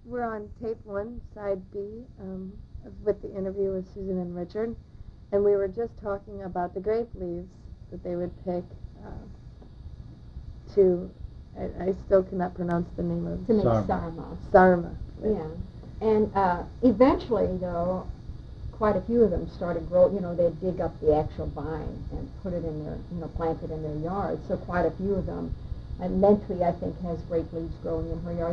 we're on tape 1, side B, with the interview with Susan and Richard, and we were just talking about the grape leaves that they would pick I still cannot pronounce the name of to make Sarma. Sarma. Yeah, and eventually, though, quite a few of them started growing. They'd dig up the actual vine and put it in their, plant it in their yard. So quite a few of them. And Mentry, I think, has grape leaves growing in her yard.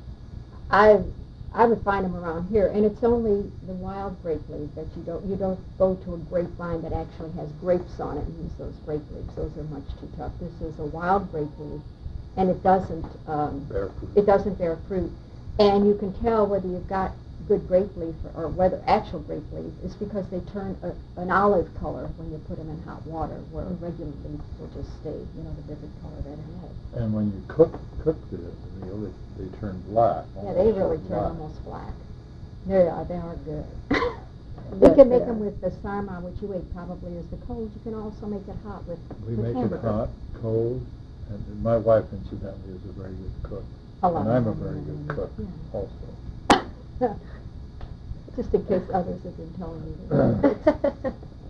I would find them around here, and it's only the wild grape leaf that you don't go to a grapevine that actually has grapes on it and use those grape leaves. Those are much too tough. This is a wild grape leaf, and it doesn't bear fruit. It doesn't bear fruit, and you can tell whether you've got good grape leaf or whether actual grape leaf is because they turn an olive color when you put them in hot water, where a regular leaf will just stay, the different color that it has. And when you cook the meal, they turn black. Yeah, they really turn almost black. They are good. You can make them with the sarma, which you ate probably as the cold. You can also make it hot with hamburger. It hot, cold, and my wife, incidentally, is a very good cook. And I'm a very good cook also. Just in case others have been telling you.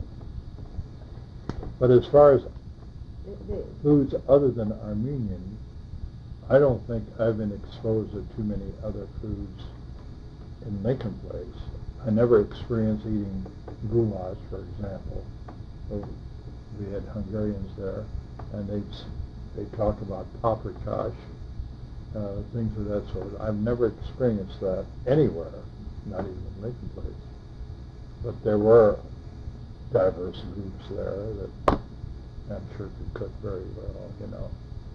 But as far as foods other than Armenian, I don't think I've been exposed to too many other foods in Lincoln Place. I never experienced eating goulash, for example. We had Hungarians there, and they talk about paprikash, things of that sort. I've never experienced that anywhere, not even in Lincoln Place. But there were diverse groups there that I'm sure could cook very well,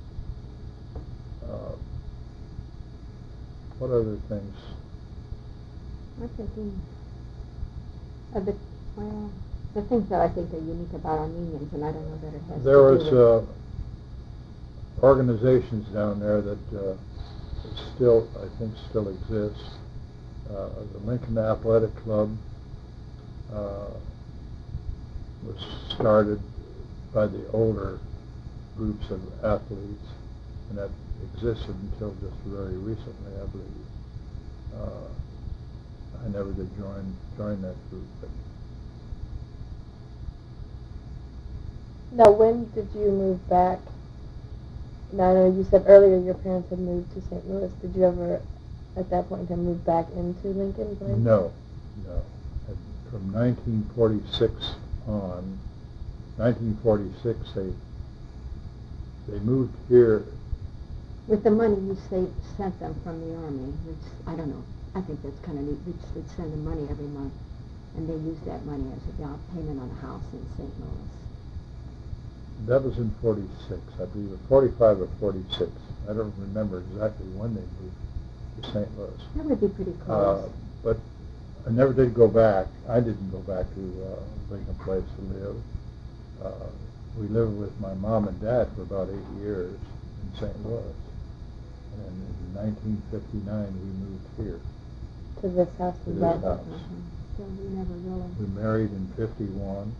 What other things? I'm thinking of the things that I think are unique about Armenians, and I don't know that it has There to do was organizations down there that still exist. The Lincoln Athletic Club was started by the older groups of athletes, and that existed until just very recently, I believe. I never did join that group. But Now, when did you move back? Now, I know you said earlier your parents had moved to St. Louis. Did you ever, at that point in time, move back into Lincoln Place? No. And from 1946 on, 1946, they moved here. with the money you sent them from the Army, which, I don't know, I think that's kind of neat. We'd send them money every month, and they used that money as a down payment on a house in St. Louis. That was in 46, I believe, 45 or 46. I don't remember exactly when they moved to St. Louis. That would be pretty close. But I never did go back. I didn't go back to Lincoln Place to live. We lived with my mom and dad for about 8 years in St. Louis. And in 1959, we moved here. To this house? To this house. So we never really... We married in 1951.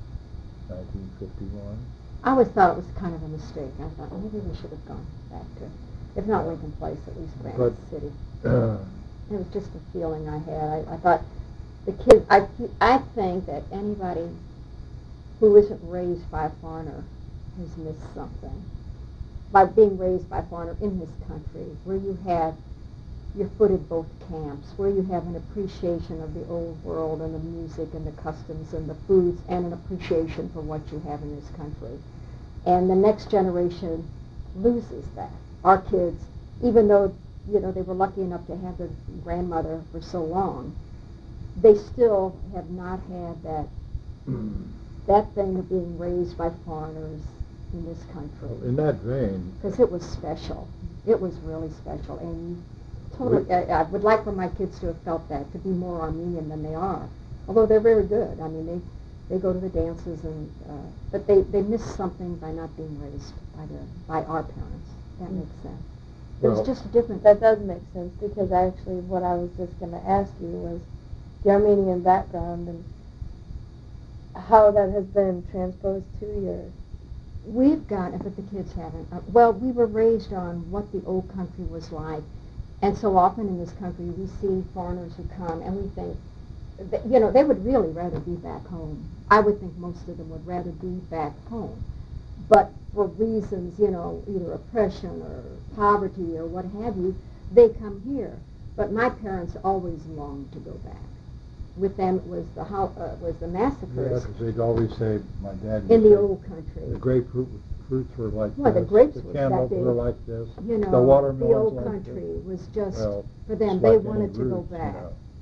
I always thought it was kind of a mistake. I thought maybe we should have gone back to, if not Lincoln Place, at least Granite City. It was just a feeling I had. I thought the kids, I think that anybody who isn't raised by a foreigner has missed something. By being raised by a foreigner in this country, where you have your foot at both camps, where you have an appreciation of the old world and the music and the customs and the foods, and an appreciation for what you have in this country. And the next generation loses that. Our kids, even though they were lucky enough to have their grandmother for so long, they still have not had that thing of being raised by foreigners in this country. In that vein, because it was special. It was really special, and totally, I would like for my kids to have felt that, to be more Armenian than they are. Although they're very good. I mean, they go to the dances, but they miss something by not being raised by our parents. That makes sense. It was just a different... That does make sense, because actually what I was just going to ask you was the Armenian background and how that has been transposed to your... We've got, but the kids haven't. Well, we were raised on what the old country was like, And so often in this country we see foreigners who come and we think, you know, they would really rather be back home. I would think most of them would rather be back home. But for reasons, you know, either oppression or poverty or what have you, they come here. But my parents always longed to go back. With them it was the massacres. Yeah, because they'd always say, my dad in the say, old country. the grapefruits were like Well, this, the grapes the were cantaloupes that big. were like this, You know, the the watermelons old like country this. was just, Well, for them, it's they like wanted any to go roots, back.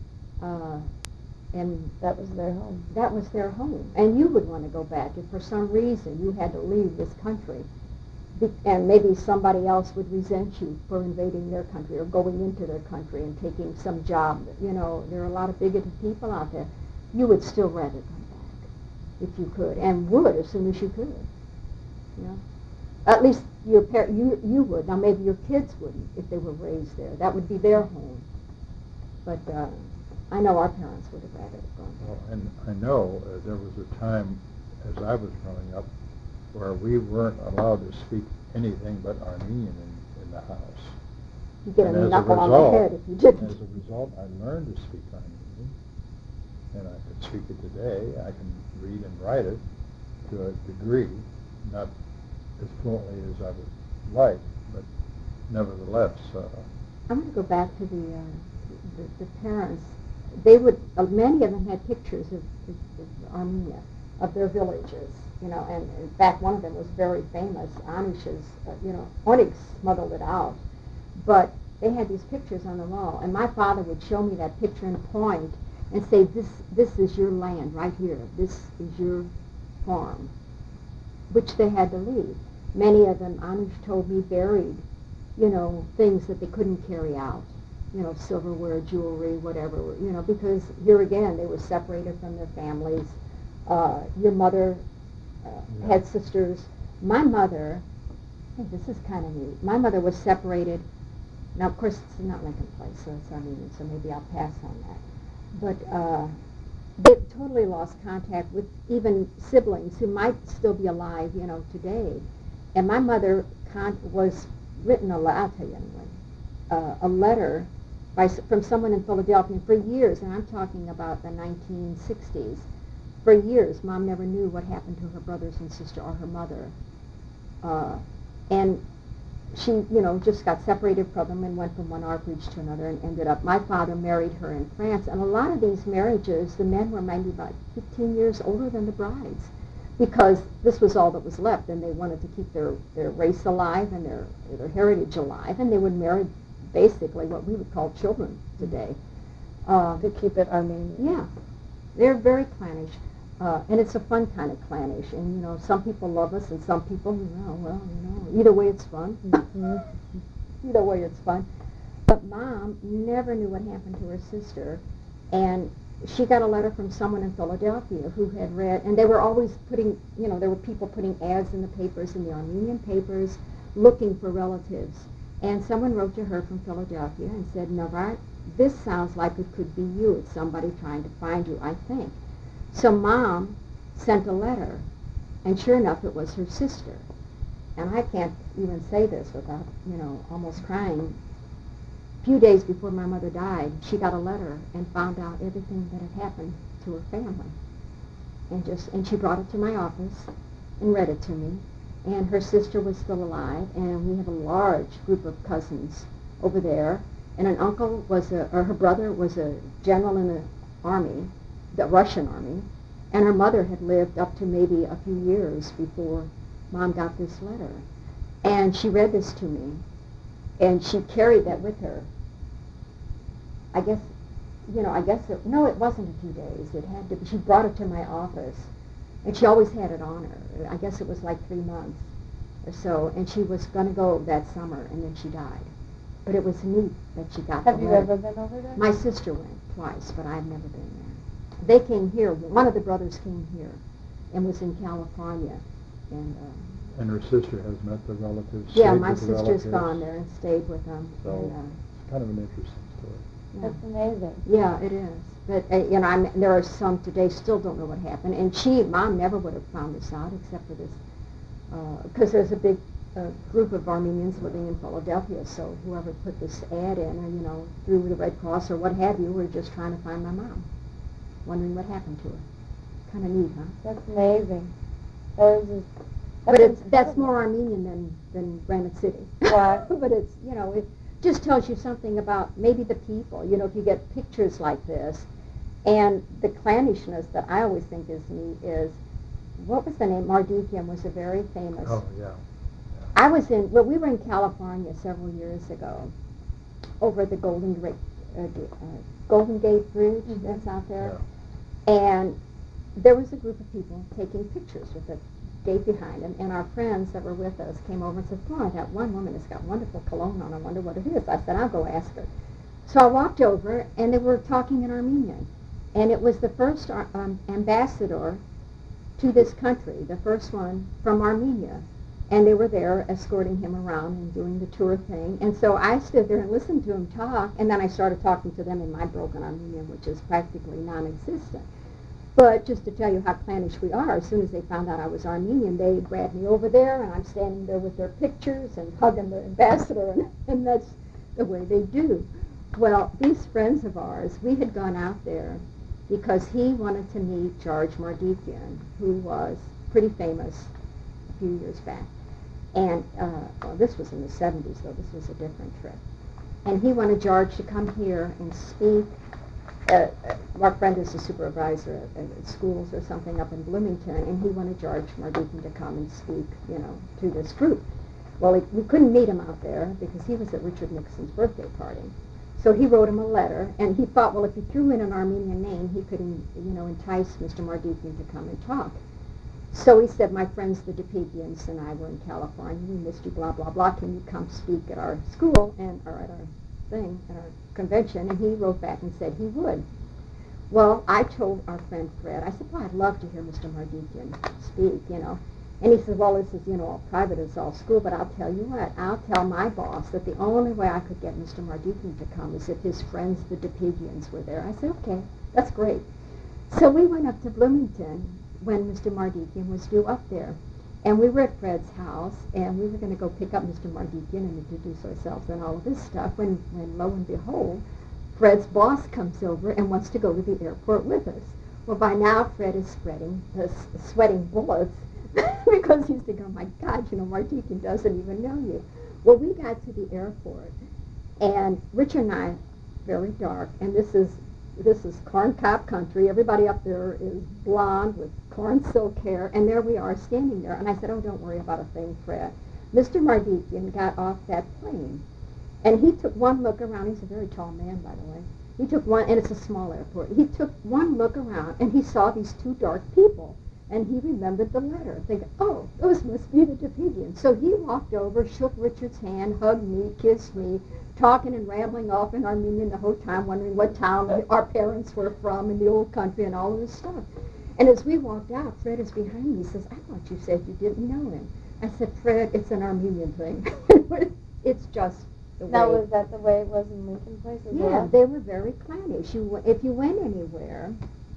And That was their home. that was their home. And you would want to go back if for some reason you had to leave this country. And maybe somebody else would resent you for invading their country or going into their country and taking some job. You know, there are a lot of bigoted people out there. You would still rather come back if you could, and would as soon as you could. You know, at least you would. Now maybe your kids wouldn't if they were raised there. That would be their home. But I know our parents would have rather gone. Well, and I know there was a time as I was growing up where we weren't allowed to speak anything but Armenian in the house. You get And a as a knuckle on result- the head if you didn't. As a result, I learned to speak Armenian, and I can speak it today. I can read and write it to a degree, not as fluently as I would like, but nevertheless. I'm going to go back to the parents. They would, many of them had pictures of Armenia, of their villages, you know, and in fact one of them was very famous, Anush's, you know, Onyx smuggled it out, but they had these pictures on the wall, and my father would show me that picture and point and say, this is your land right here, this is your farm, which they had to leave. Many of them, Anush told me, buried, you know, things that they couldn't carry out, you know, silverware, jewelry, whatever, you know, because here again they were separated from their families. Your mother had sisters. My mother, I think this is kind of neat. My mother was separated. Now, of course, it's not Lincoln Place, so it's Armenian, so maybe I'll pass on that. But they totally lost contact with even siblings who might still be alive, you know, today. And my mother was written a letter from someone in Philadelphia for years, and I'm talking about the 1960s. For years, Mom never knew what happened to her brothers and sister or her mother. And she, you know, just got separated from them and went from one orphanage to another and ended up, my father married her in France. And a lot of these marriages, the men were maybe about 15 years older than the brides, because this was all that was left, and they wanted to keep their race alive and their heritage alive, and they would marry basically what we would call children today. To keep it Armenian. Yeah. They're very clannish. And it's a fun kind of clannish. And, you know, some people love us and some people, well, you know, either way it's fun. Mm-hmm. Either way it's fun. But Mom never knew what happened to her sister. And she got a letter from someone in Philadelphia who had read, and they were always putting, you know, there were people putting ads in the papers, in the Armenian papers, looking for relatives. And someone wrote to her from Philadelphia and said, Navar, this sounds like it could be you. It's somebody trying to find you, I think. So Mom sent a letter, and sure enough, it was her sister. And I can't even say this without, you know, almost crying. A few days before my mother died, she got a letter and found out everything that had happened to her family. And she brought it to my office and read it to me. And her sister was still alive, and we have a large group of cousins over there. And an uncle her brother was a general in the army, the Russian army, and her mother had lived up to maybe a few years before Mom got this letter. And she read this to me, and she carried that with her. I guess, you know, it wasn't a few days. It had to be, she brought it to my office, and she always had it on her. I guess it was like 3 months or so, and she was going to go that summer, and then she died. But it was neat that she got the letter. Have you ever been over there? My sister went twice, but I've never been there. They came here. One of the brothers came here and was in California. And her sister has met the relatives? Yeah, my sister's gone there and stayed with them. So it's kind of an interesting story. Yeah. That's amazing. Yeah, it is. But, you know, there are some today still don't know what happened. And Mom never would have found this out except for this, because there's a big a group of Armenians living in Philadelphia, so whoever put this ad in, or, through the Red Cross or what have you, were just trying to find my mom, wondering what happened to her. Kind of neat, huh? That's amazing. That's more Armenian than Granite City. Right. But it's, it just tells you something about maybe the people. If you get pictures like this, and the clannishness that I always think is neat is, what was the name? Mardikian was a very famous. Oh, yeah. We were in California several years ago, over at the Golden Gate Bridge that's out there, and there was a group of people taking pictures with the gate behind them, and our friends that were with us came over and said, "Oh, that one woman has got wonderful cologne on. I wonder what it is." I said, "I'll go ask her." So I walked over, and they were talking in Armenian, and it was the first ambassador to this country, the first one from Armenia. And they were there escorting him around and doing the tour thing. And so I stood there and listened to him talk, and then I started talking to them in my broken Armenian, which is practically non-existent. But just to tell you how clannish we are, as soon as they found out I was Armenian, they grabbed me over there, and I'm standing there with their pictures and hugging the ambassador, and that's the way they do. Well, these friends of ours, we had gone out there because he wanted to meet George Mardikian, who was pretty famous a few years back. And this was in the 70s, though. This was a different trip. And he wanted George to come here and speak. Mark Brenda is the supervisor at schools or something up in Bloomington, and he wanted George Mardikian to come and speak, to this group. Well, we couldn't meet him out there because he was at Richard Nixon's birthday party. So he wrote him a letter, and he thought, well, if he threw in an Armenian name, he could, entice Mr. Mardikian to come and talk. So he said, "My friends, the Depegians, and I were in California. We missed you, blah, blah, blah. Can you come speak at our school or at our thing, at our convention?" And he wrote back and said he would. Well, I told our friend Fred, I said, "Well, I'd love to hear Mr. Mardikian speak, And he said, "Well, this is, all private, it's all school, but I'll tell you what, I'll tell my boss that the only way I could get Mr. Mardikian to come is if his friends, the Depegians, were there." I said, "Okay, that's great." So we went up to Bloomington when Mr. Mardikian was due up there. And we were at Fred's house, and we were going to go pick up Mr. Mardikian and introduce ourselves and all of this stuff, when lo and behold, Fred's boss comes over and wants to go to the airport with us. Well, by now, Fred is sweating bullets because he's thinking, "Oh, my God, Mardikian doesn't even know you." Well, we got to the airport, and Richard and I, very dark, and this is corn cob country. Everybody up there is blonde with corn silk hair, and there we are standing there. And I said, "Oh, don't worry about a thing, Fred." Mr. Mardikian got off that plane, and he took one look around. He's a very tall man, by the way. He took one, and it's a small airport. He took one look around, and he saw these two dark people, and he remembered the letter, thinking, "Oh, those must be the Depegians." So he walked over, shook Richard's hand, hugged me, kissed me, talking and rambling off in Armenian the whole time, wondering what town our parents were from in the old country and all of this stuff. And as we walked out, Fred is behind me. He says, "I thought you said you didn't know him." I said, "Fred, it's an Armenian thing." It's just the way. Now, was that the way it was in Lincoln Place as well? Yeah, they were very clannish. If you went anywhere,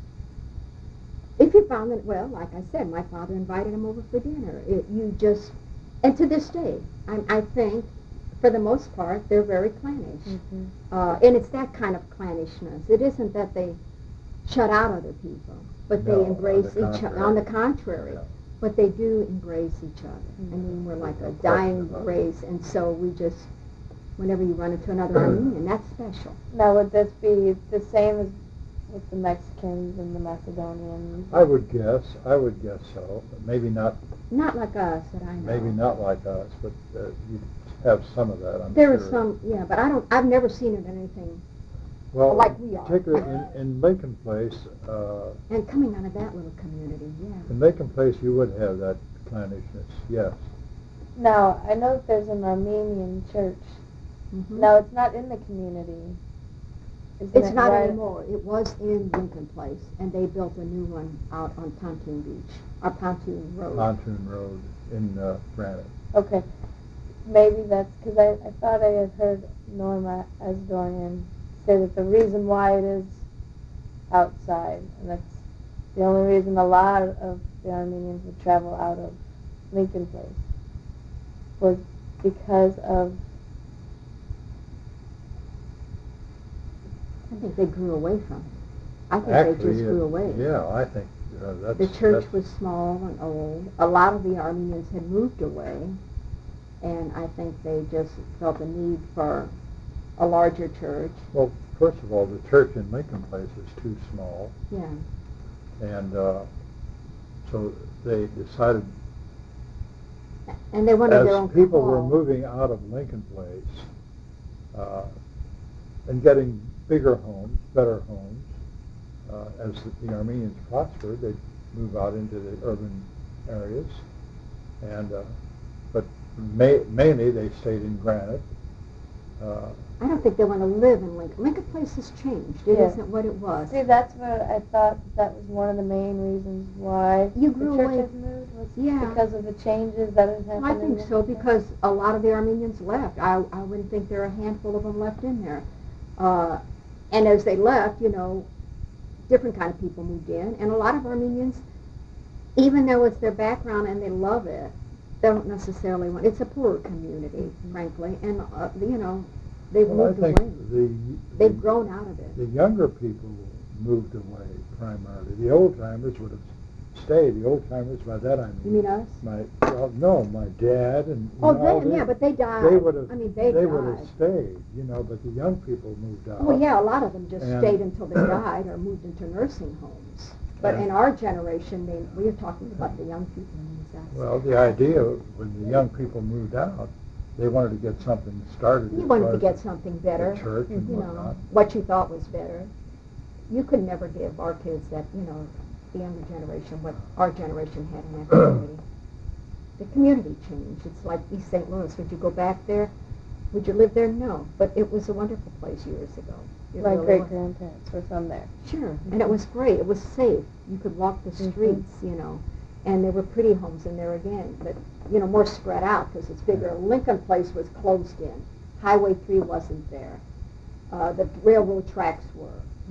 if you found that, well, like I said, my father invited him over for dinner. And to this day, I think, for the most part, they're very clannish. Mm-hmm. And it's that kind of clannishness. It isn't that they shut out other people, but they embrace each other. On the contrary, but they do embrace each other. Mm-hmm. I mean, we're like a dying race, and so we just, whenever you run into another Armenian, that's special. Now, would this be the same as with the Mexicans and the Macedonians? I would guess so. Maybe not. Not like us, that I know. Maybe not like us, but you have some of that, I'm there sure. There is some, yeah, but I've never seen it in anything like we are. Particularly in Lincoln Place. And coming out of that little community, yeah. In Lincoln Place, you would have that clannishness, yes. Now, I know that there's an Armenian church. Mm-hmm. Now, it's not in the community. It's not anymore. It was in Lincoln Place, and they built a new one out on Pontoon Beach, or Pontoon Road. Pontoon Road in Granite. Okay. Maybe that's because I thought I had heard Norma Asdorian say that the reason why it is outside, and that's the only reason a lot of the Armenians would travel out of Lincoln Place. was because of... I think they grew away from it. I think Actually, they just grew away. Yeah, I think that's... The church was small and old. A lot of the Armenians had moved away, and I think they just felt the need for a larger church. Well, first of all, the church in Lincoln Place is too small, Yeah. and so they decided, And they wanted their own as people were hall. moving out of Lincoln Place and getting bigger homes, better homes, as the Armenians prospered, they'd move out into the urban areas, and but mainly they stayed in Granite. I don't think they want to live in Lincoln. Lincoln Place has changed. It Yeah. isn't what it was. See, that's what I thought that was one of the main reasons why You the grew church away- had moved, was Yeah. because of the changes that had happened. I think in so, Lincoln. because a lot of the Armenians left. I wouldn't think there are a handful of them left in there. And as they left, different kind of people moved in, and a lot of Armenians, even though it's their background and they love it, don't necessarily want. It's a poorer community, frankly, and they've Well, I moved think away. They've grown out of it. the younger people moved away primarily. The old timers would have stayed. The old timers, by that I mean. You mean us? My dad and. But they died. They would have. I mean, they died. would have stayed, but the young people moved out. Well, yeah, a lot of them just And- stayed until they died or moved into nursing homes. But And- in our generation, we are talking about the young people. Well, the idea when the young people moved out, they wanted to get something started. You as wanted far to as get something better. The church and whatnot. What you thought was better. You could never give our kids that, the younger generation, what our generation had in that community. The community changed. It's like East St. Louis. Would you go back there? Would you live there? No. But it was a wonderful place years ago. It My really was. great-grandparents were from there. Sure. And it was great. It was safe. You could walk the streets, and there were pretty homes in there again, but, more spread out because it's bigger. Lincoln Place was closed in. Highway 3 wasn't there. The railroad tracks were.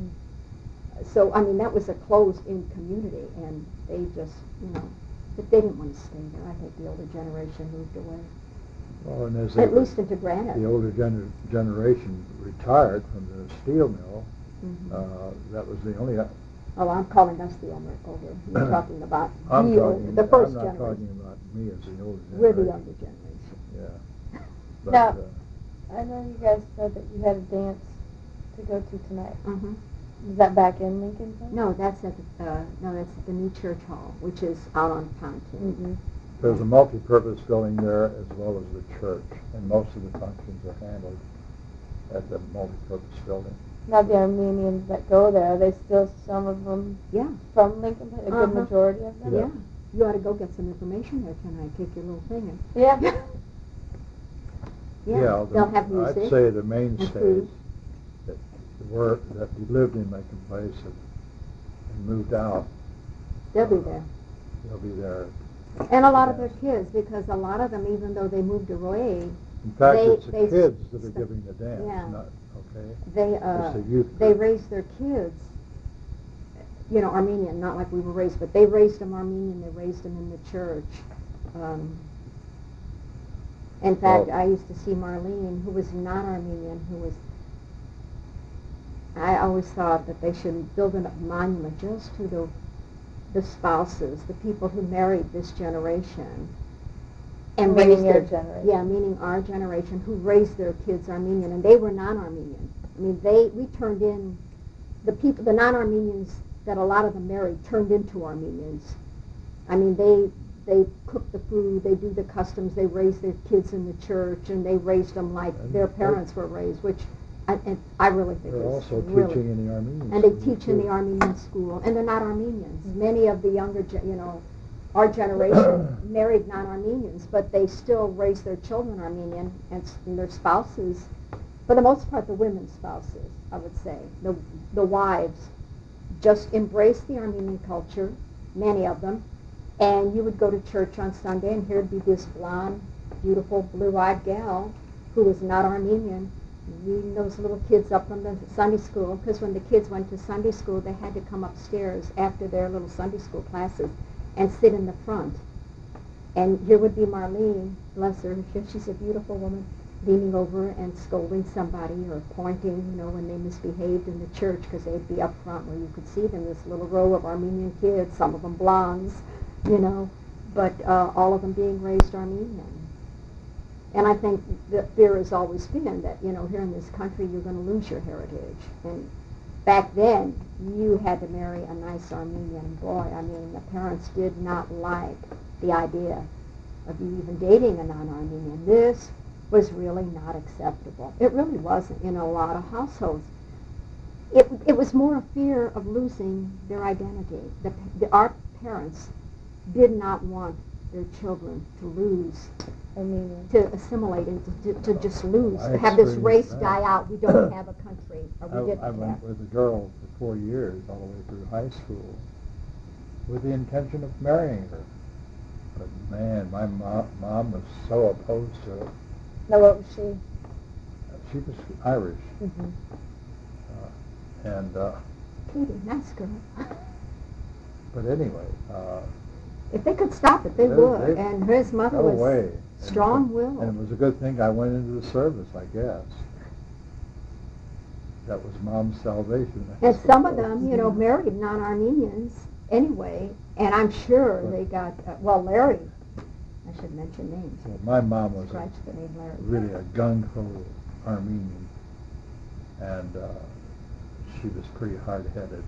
So, that was a closed-in community, and they just, but they didn't want to stay there. I think the older generation moved away. Well, and as At least into Granite. the older generation retired from the steel mill, Mm-hmm. that was the only. Oh, I'm calling us the older. You're talking about the I'm first not generation. talking about me as the older generation. We're the younger generation. Yeah. But, Now, I know you guys said that you had a dance to go to tonight. Mm-hmm. Is that back in Lincoln? Place? No, that's at the new church hall, which is out on Pontoon. Mm-hmm. there's a multi-purpose building there as well as the church, and most of the functions are handled at the multi-purpose building. Now the Armenians that go there, are they still some of them Yeah, from Lincoln Place? A good majority of them? yeah. You ought to go get some information there tonight. Take your little thing and Yeah. yeah. They'll have music. I'd say the and mainstays food. that lived in Lincoln Place and moved out, They'll be there. they'll be there. And a lot of their kids, because a lot of them, even though they moved away, In fact, They- it's the they kids that are st- giving the dance, yeah. not, okay? they It's the youth they group. raised their kids, Armenian, not like we were raised, but they raised them Armenian. They raised them in the church. In fact, Well- I used to see Marlene, who was not Armenian, I always thought that they should build a monument just to the spouses, the people who married this generation. And Meaning raised your their, generation. Yeah, meaning our generation, who raised their kids Armenian, and they were non-Armenian. We turned in, the non-Armenians that a lot of them married turned into Armenians. They cook the food, they do the customs, they raise their kids in the church, and they raised them like And their they- parents were raised, which I really think They're is also really... teaching in the Armenian And they school, teach in too. the Armenian school, and they're not Armenians. Many of the younger, our generation married non-Armenians, but they still raise their children Armenian, and their spouses, for the most part, the women's spouses, I would say, the wives, just embrace the Armenian culture, many of them, and you would go to church on Sunday, and here'd be this blonde, beautiful, blue-eyed gal who was not Armenian, leading those little kids up from the Sunday school, because when the kids went to Sunday school, they had to come upstairs after their little Sunday school classes and sit in the front And here would be Marlene, bless her, she's a beautiful woman, leaning over and scolding somebody or pointing, when they misbehaved in the church, because they'd be up front where you could see them, this little row of Armenian kids, some of them blondes, but all of them being raised Armenian. And I think the fear has always been that, here in this country you're going to lose your heritage. And back then, you had to marry a nice Armenian boy. I mean, the parents did not like the idea of you even dating a non-Armenian. This was really not acceptable. It really wasn't in a lot of households. It was more a fear of losing their identity. Our parents did not want their children to lose, to assimilate and to just lose, to have this race die out. We don't have a country. I went with a girl for 4 years, all the way through high school, with the intention of marrying her. But man, my mom was so opposed to it. Now, what was she? She was Irish. Mm-hmm. Katie, nice girl. But anyway, if they could stop it, they would. And his mother was strong-willed. And it was a good thing I went into the service, I guess. That was Mom's salvation. And some of them, married non-Armenians anyway. And I'm sure they got, Larry, I should mention names. Well, my mom was the name Larry. Really a gung-ho Armenian. And she was pretty hard-headed.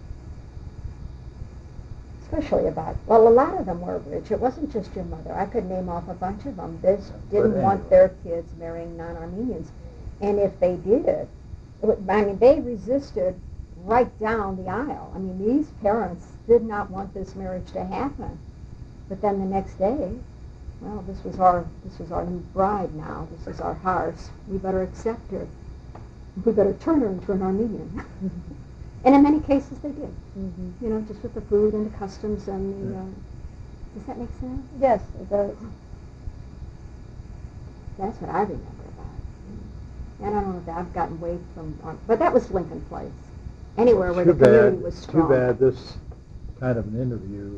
Especially about, a lot of them were rich. It wasn't just your mother. I could name off a bunch of them. They didn't want their kids marrying non-Armenians. And if they did, they resisted right down the aisle. These parents did not want this marriage to happen. But then the next day, this was our new bride now. This is our house. We better accept her. We better turn her into an Armenian. And in many cases they did. Mm-hmm. Just with the food and the customs and the... does that make sense? Yes, it does. That's what I remember about it. And I don't know if I've gotten away from... but that was Lincoln Place. Anywhere where the community was strong. Too bad this kind of an interview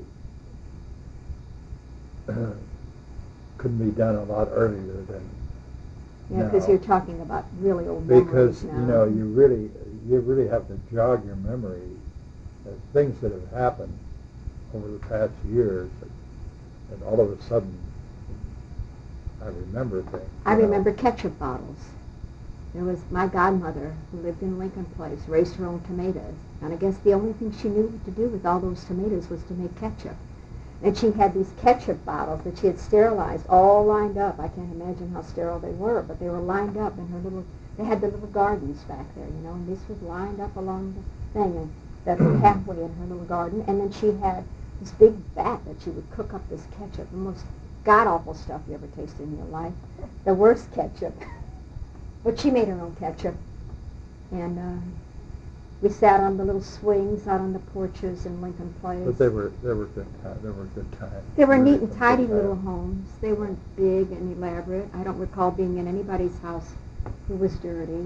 couldn't be done a lot earlier than because you're talking about really old memories now. You really have to jog your memory of things that have happened over the past years, and all of a sudden I remember things. I remember ketchup bottles. There was my godmother who lived in Lincoln Place, raised her own tomatoes, and I guess the only thing she knew what to do with all those tomatoes was to make ketchup. And she had these ketchup bottles that she had sterilized, all lined up. I can't imagine how sterile they were, but they were lined up in her little, they had the little gardens back there, and these were lined up along the thing, and that were halfway in her little garden. And then she had this big vat that she would cook up this ketchup, the most god-awful stuff you ever tasted in your life, the worst ketchup. But she made her own ketchup. And we sat on the little swings out on the porches in Lincoln Place. But they were good times. They were neat and tidy little homes. They weren't big and elaborate. I don't recall being in anybody's house who was dirty.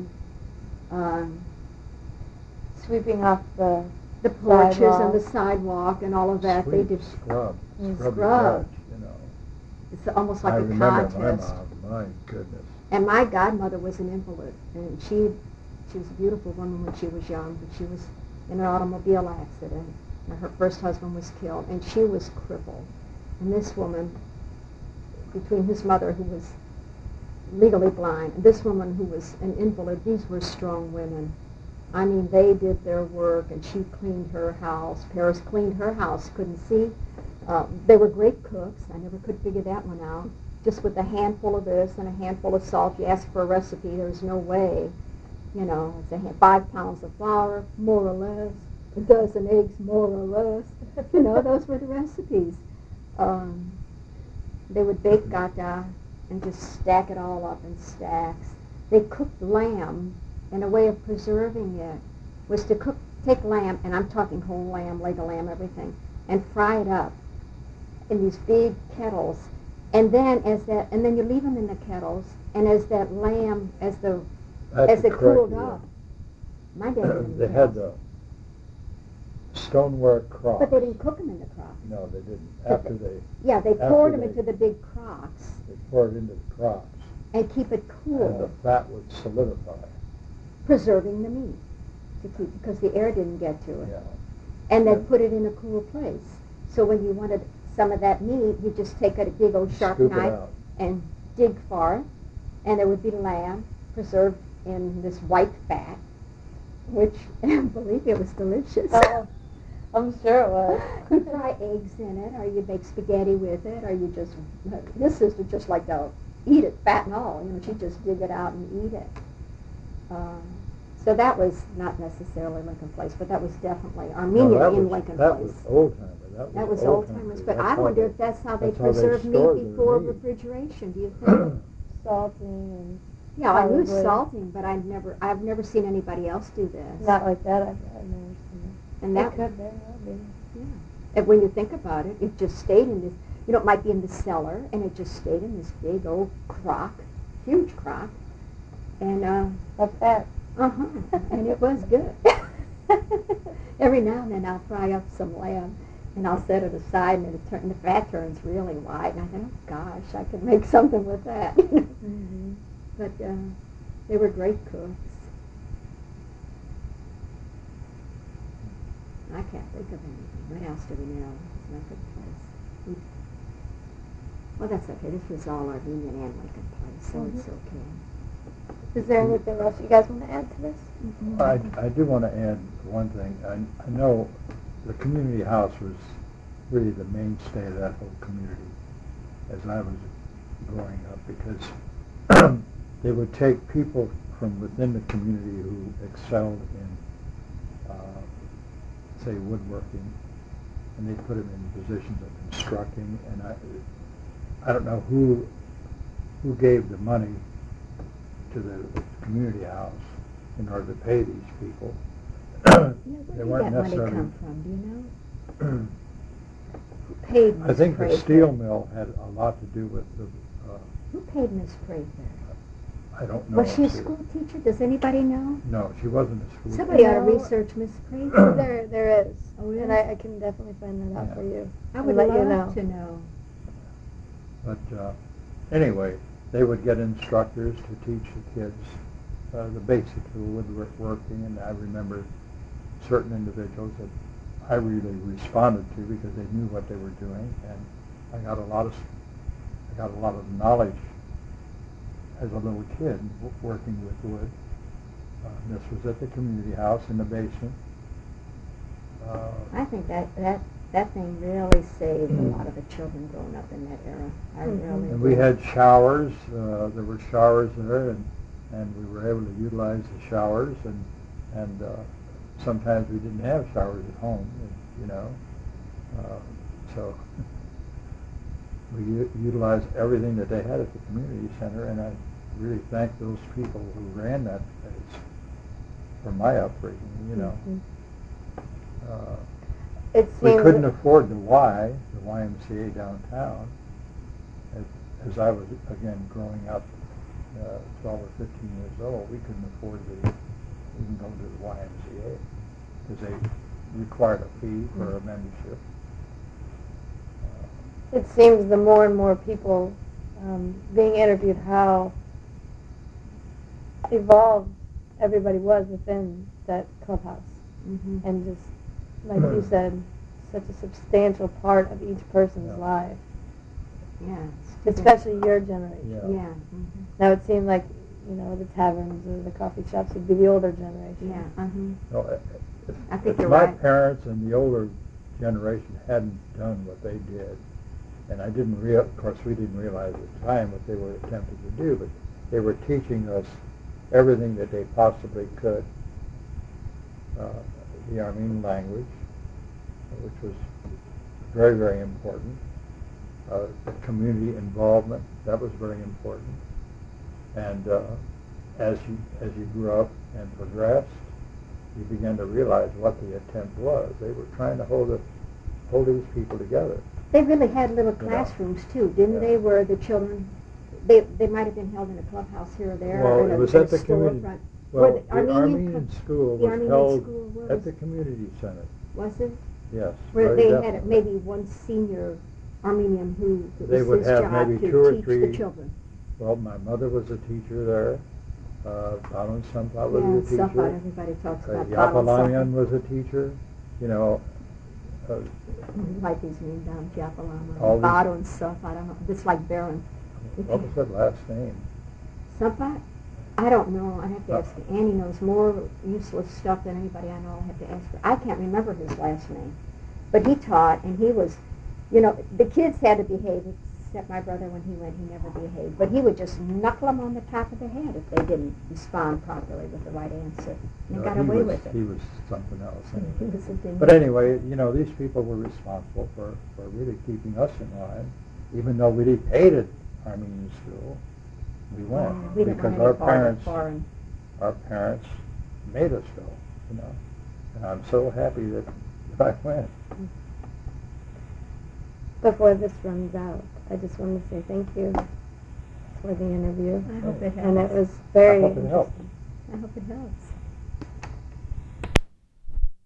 Sweeping off the porches sidewalk. and the sidewalk and all of that. They did scrub. It's almost like I a contest. My mom. My goodness. And my godmother was an invalid, and she was a beautiful woman when she was young, but she was in an automobile accident, and her first husband was killed, and she was crippled. And this woman, between his mother, who was legally blind, and this woman who was an invalid, these were strong women. They did their work, and she cleaned her house. Paris cleaned her house, couldn't see. They were great cooks. I never could figure that one out. Just with a handful of this and a handful of salt, you ask for a recipe, there's no way. It's 5 pounds of flour, more or less, a dozen eggs, more or less. Those were the recipes. They would bake gata and just stack it all up in stacks. They cooked lamb, and a way of preserving it was to take lamb, and I'm talking whole lamb, leg of lamb, everything, and fry it up in these big kettles. And then you leave them in the kettles, and as that lamb, as it cooled up, my dad they had to stoneware crocks. But they didn't cook them in the crocks. No, they didn't. They poured them into the big crocks. They poured it into the crocks. And keep it cool. And the fat would solidify. Preserving the meat to keep, because the air didn't get to it. Yeah. And then put it in a cool place. So when you wanted some of that meat, you just take a big old sharp knife and dig for it, and there would be lamb preserved in this white fat, which, believe me, it was delicious. Oh, I'm sure it was. You fry eggs in it, or you make spaghetti with it, or you just, this sister just like to eat it, fat and all, she'd just dig it out and eat it. So that was not necessarily Lincoln Place, but that was definitely Armenian in Lincoln Place. That was old-timer. That was old-timers, but I wonder if that's how they preserved meat before refrigeration, do you think? Salting and... Yeah, I knew salting, but I've never seen anybody else do this. Not like that, I've never seen it. And that could very well be. Yeah. And when you think about it, it just stayed in this, it might be in the cellar, and it just stayed in this big old crock, huge crock, and Like that. And it was good. Every now and then I'll fry up some lamb, and I'll set it aside, and the fat turns really white, and I think, oh gosh, I could make something with that. Mm-hmm. But they were great cooks. I can't think of anything. What else do we know? Lincoln Place. Well, that's okay. This was all Armenian and Lincoln Place, so it's okay. Is there anything else you guys want to add to this? Mm-hmm. I do want to add one thing. I know the community house was really the mainstay of that whole community as I was growing up, because they would take people from within the community who excelled in, say, woodworking, and they'd put them in positions of instructing. And I don't know who gave the money to the community house in order to pay these people. They weren't necessarily. Where did that money come from? Do you know? Who paid Miss I think Prather? The steel mill had a lot to do with the. Who paid Miss Prather? I don't know. Was she a school teacher? Does anybody know? No, she wasn't a school teacher. Somebody ought to research Miss Prather. There is. Oh, really? And I can definitely find that out for you. I would let love you know. to know. But anyway, they would get instructors to teach the kids the basics of woodworking, and I remember certain individuals that I really responded to because they knew what they were doing, and I got a lot of knowledge as a little kid working with wood. This was at the community house in the basement. I think that thing really saved a lot of the children growing up in that era. I really And we had showers. There were showers there, and we were able to utilize the showers. And sometimes we didn't have showers at home, so we utilized everything that they had at the community center. And I really thank those people who ran that place for my upbringing. We couldn't afford the YMCA downtown. As I was, again, growing up, 12 or 15 years old, we couldn't afford to even go to the YMCA because they required a fee for a membership. It seems the more and more people being interviewed how evolved everybody was within that clubhouse. Mm-hmm. And just, like you said, such a substantial part of each person's life. Yeah. Especially your generation. Yeah. Mm-hmm. Now it seemed like, the taverns or the coffee shops would be the older generation. Yeah. Mm-hmm. No, I think if you're my right. parents and the older generation hadn't done what they did, and I didn't of course we didn't realize at the time what they were attempting to do, but they were teaching us everything that they possibly could. The Armenian language, which was very, very important. The community involvement, that was very important. And as you grew up and progressed, you began to realize what the attempt was. They were trying to hold these people together. They really had little classrooms too, didn't they? Where the children, they might have been held in a clubhouse here or there. Well, or it was at the community. Front. Well, the the Armenian school was held school at the community center. Was it? Yes. Where very they had definitely. maybe one senior Armenian who it They was would his have job maybe to 2 or teach 3. the children. Well, my mother was a teacher there. Bottom Sunflower was Yeah, a teacher. Suffolk, everybody talks about Yapalamian was a teacher. You know, like his name down, Japalama. All these- Bado and Suffolk, I don't know. It's like Baron. what was that last name? Suffolk? I don't know. I have to ask. Annie knows more useless stuff than anybody I know. I have to ask her. I can't remember his last name. But he taught, and he was, you know, the kids had to behave, except my brother when he went, he never behaved. But he would just knuckle them on the top of the head if they didn't respond properly with the right answer. And they got away with it. He was something else anyway. He was a thing. But anyway, you know, these people were responsible for really keeping us in line. Even though we hated Armenian school, we went. We didn't because want any our parents made us go, you know. And I'm so happy that I went. Before this runs out, I just want to say thank you for the interview. I hope it helps. And it was very I hope it helped. I hope it helps.